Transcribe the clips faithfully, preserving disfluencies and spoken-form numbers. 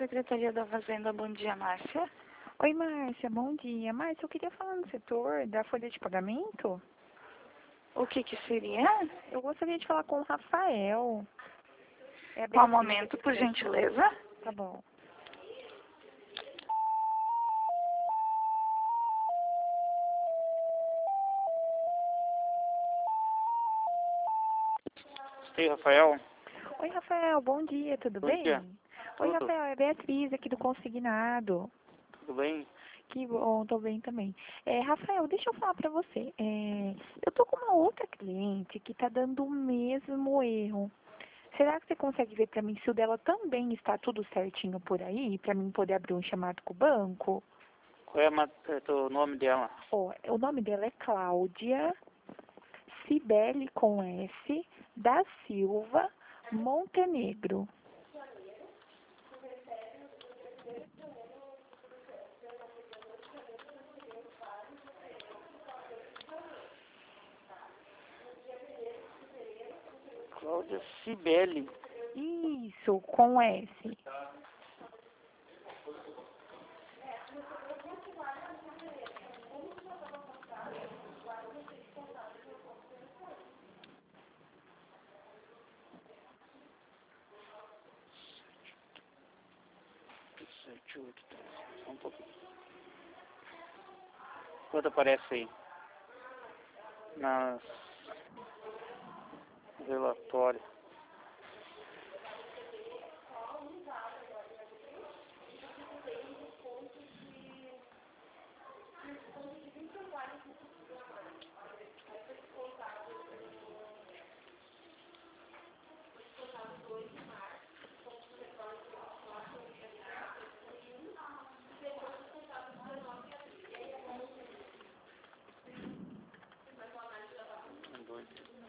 Secretaria da Fazenda, bom dia, Márcia. Oi, Márcia, bom dia. Márcia, eu queria falar no setor da folha de pagamento. O que que seria? Eu gostaria de falar com o Rafael. É a Qual Beatriz momento, aqui por da- gentileza? Tá bom. Ei, Rafael. Oi, Rafael, bom dia, tudo Bom bem? dia. Oi, Tudo? Rafael, é a Beatriz aqui do Consignado. Tudo bem? Que bom, tô bem também. É, Rafael, deixa eu falar pra você. É, eu tô com uma outra cliente que tá dando o mesmo erro. Será que você consegue ver pra mim se o dela também está tudo certinho por aí, pra mim poder abrir um chamado com o banco? Qual é, a ma- é o nome dela? Ó, o nome dela é Cláudia Cibele com S da Silva Montenegro. Cláudia Cibele. Isso, com S. sete, oito, três. Só um pouquinho. Quanto aparece aí? Nas... Relatório. Um, dois.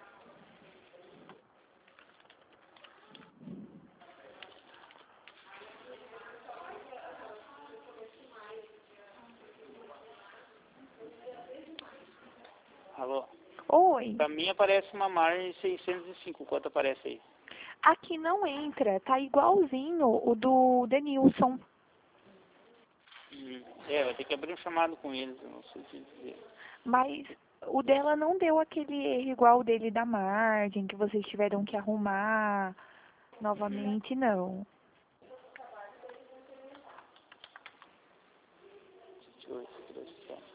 Alô? Oi, Pra mim aparece uma margem de seiscentos e cinco. Quanto aparece aí? aqui não entra, tá igualzinho o do Denilson. Hum, é, vai ter que abrir um chamado com eles. Eu não sei te dizer. Mas o dela não deu aquele erro igual o dele da margem, que vocês tiveram que arrumar novamente, não. sete, oito, três, sete.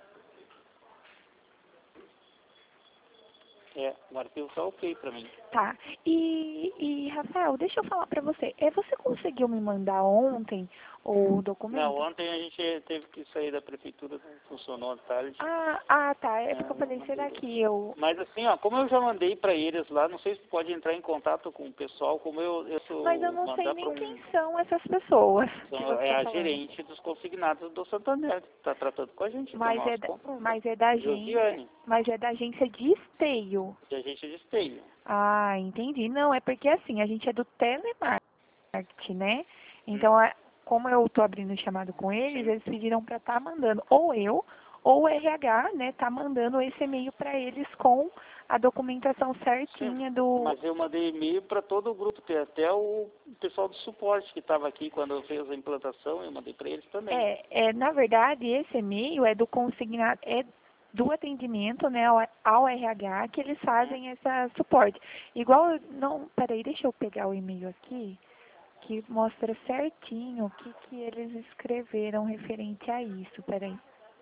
É, o arquivo tá ok pra mim. Tá. E, e Rafael, deixa eu falar pra você. É, você conseguiu me mandar ontem o documento? Não, ontem a gente teve que sair da prefeitura, não funcionou à tarde. Ah, ah, tá. É É, porque eu falei, não será mandei. que eu... Mas assim, ó, como eu já mandei para eles lá, não sei se pode entrar em contato com o pessoal, como eu, eu sou Mas eu não sei mandar para nem um, quem são essas pessoas que são, você é tá a falando. gerente dos consignados do Santander, que está tratando com a gente, do Mas é, nosso da, contrato. mas é da agência, Josiane, mas é da agência de esteio. que a gente esteio. Ah, entendi. Não, é porque assim, a gente é do telemarketing, né? Então, a- como eu tô abrindo o chamado com eles, Sim. eles pediram para estar mandando ou eu ou o R H, né, tá mandando esse e-mail para eles com a documentação Sim, certinha do... mas eu mandei e-mail para todo o grupo, tem até o pessoal do suporte que estava aqui quando eu fiz a implantação, eu mandei para eles também. É, é, na verdade, esse e-mail é do consignado, é do atendimento, né, ao, ao R H, que eles fazem esse suporte. Igual, não, peraí, deixa eu pegar o e-mail aqui, que mostra certinho o que, que eles escreveram referente a isso, peraí.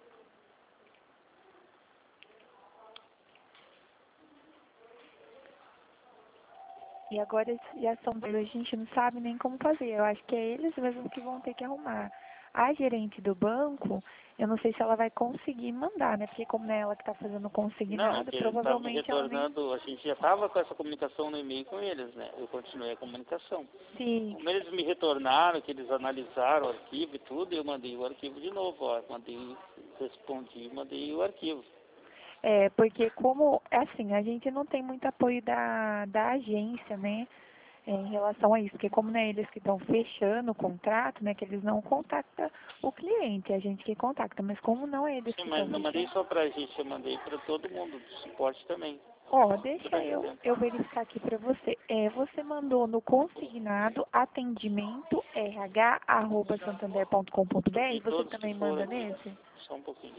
E agora já são dois, a gente não sabe nem como fazer. Eu acho que é eles mesmos que vão ter que arrumar. A gerente do banco, eu não sei se ela vai conseguir mandar, né? Porque como não é ela que está fazendo o Não, consignado, que eles estavam me provavelmente ela nem... retornando, a gente já estava com essa comunicação no e-mail com eles, né? Eu continuei a comunicação. Sim, Como eles me retornaram, que eles analisaram o arquivo e tudo, eu mandei o arquivo de novo, ó. Mandei, respondi, mandei o arquivo. é, porque como, assim, a gente não tem muito apoio da, da agência, né? É, em relação a isso, porque como não é eles que estão fechando o contrato, né, que eles não contactam o cliente, é a gente que contacta, mas como não é eles Sim, que mas estão não mandei fechando, só pra gente, eu mandei para todo mundo do suporte também. Ó, deixa eu, eu verificar aqui para você. É, você mandou no consignado atendimento rh arroba santander ponto com ponto br. E Você todos também que foram manda aqui. nesse? Só um pouquinho.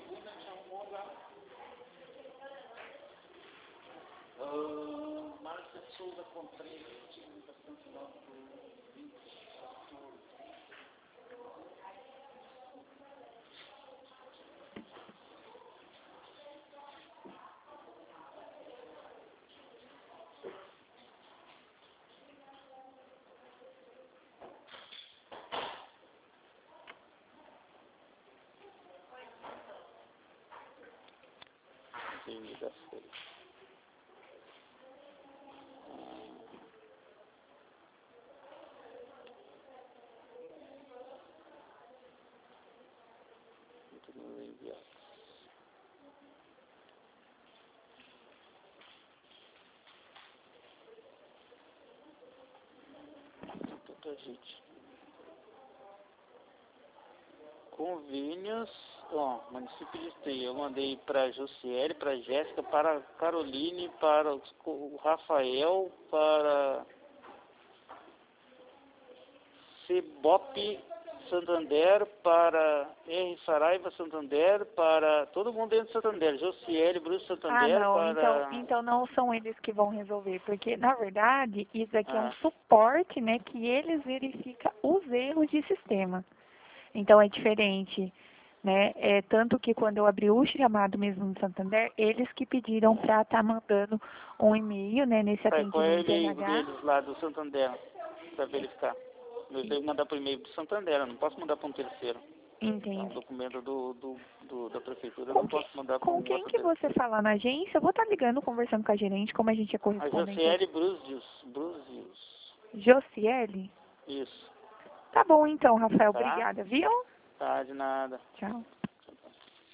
Uh, Márcia Souza Contreira. Das Feiras. Continua enviado. Tanta gente. Convênios, ó, município de Esteio, eu mandei para Josiele, para Jéssica, para Caroline, para o Rafael, para Cebop Santander, para R Saraiva Santander, para todo mundo dentro de Santander, Josiele, Bruce Santander, Ah, não. para... Então, então não são eles que vão resolver, porque na verdade isso aqui é um Ah. suporte, né, que eles verificam os erros de sistema. Então é diferente, né? É tanto que quando eu abri o chamado mesmo no Santander, eles que pediram para estar mandando um e-mail, né, nesse Qual é o atendimento e-mail R H. deles lá do Santander, para verificar? Eu tenho que mandar para o e-mail do Santander, eu não posso mandar para um terceiro. É um Entende? documento do, do, do- da prefeitura, eu Com, não quem, posso mandar para com um quem outro que terceiro. você falar na agência, eu vou estar ligando, conversando com a gerente, como a gente é A correspondente. Josiele Bruzius, Bruzius, Josiele? isso, Tá bom então, Rafael. tá? Obrigada, viu? Tá, de nada. Tchau.